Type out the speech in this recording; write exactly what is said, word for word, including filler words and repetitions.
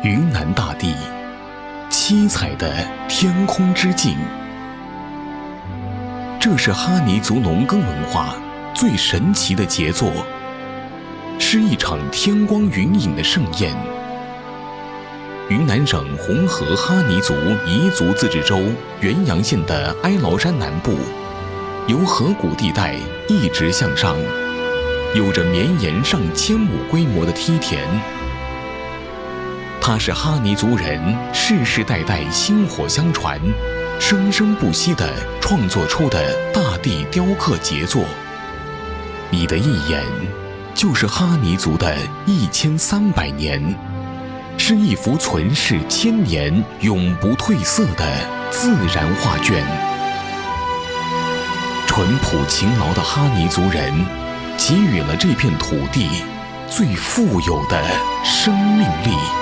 云南大地，七彩的天空之镜。这是哈尼族农耕文化最神奇的杰作，是一场天光云影的盛宴。云南省红河哈尼族彝族自治州元阳县的哀牢山南部，由河谷地带一直向上，有着绵延上千亩规模的梯田。它是哈尼族人世世代代薪火相传、生生不息地创作出的大地雕刻杰作。你的一眼，就是哈尼族的一千三百年，是一幅存世千年、永不褪色的自然画卷。淳朴勤劳的哈尼族人，给予了这片土地最富有的生命力。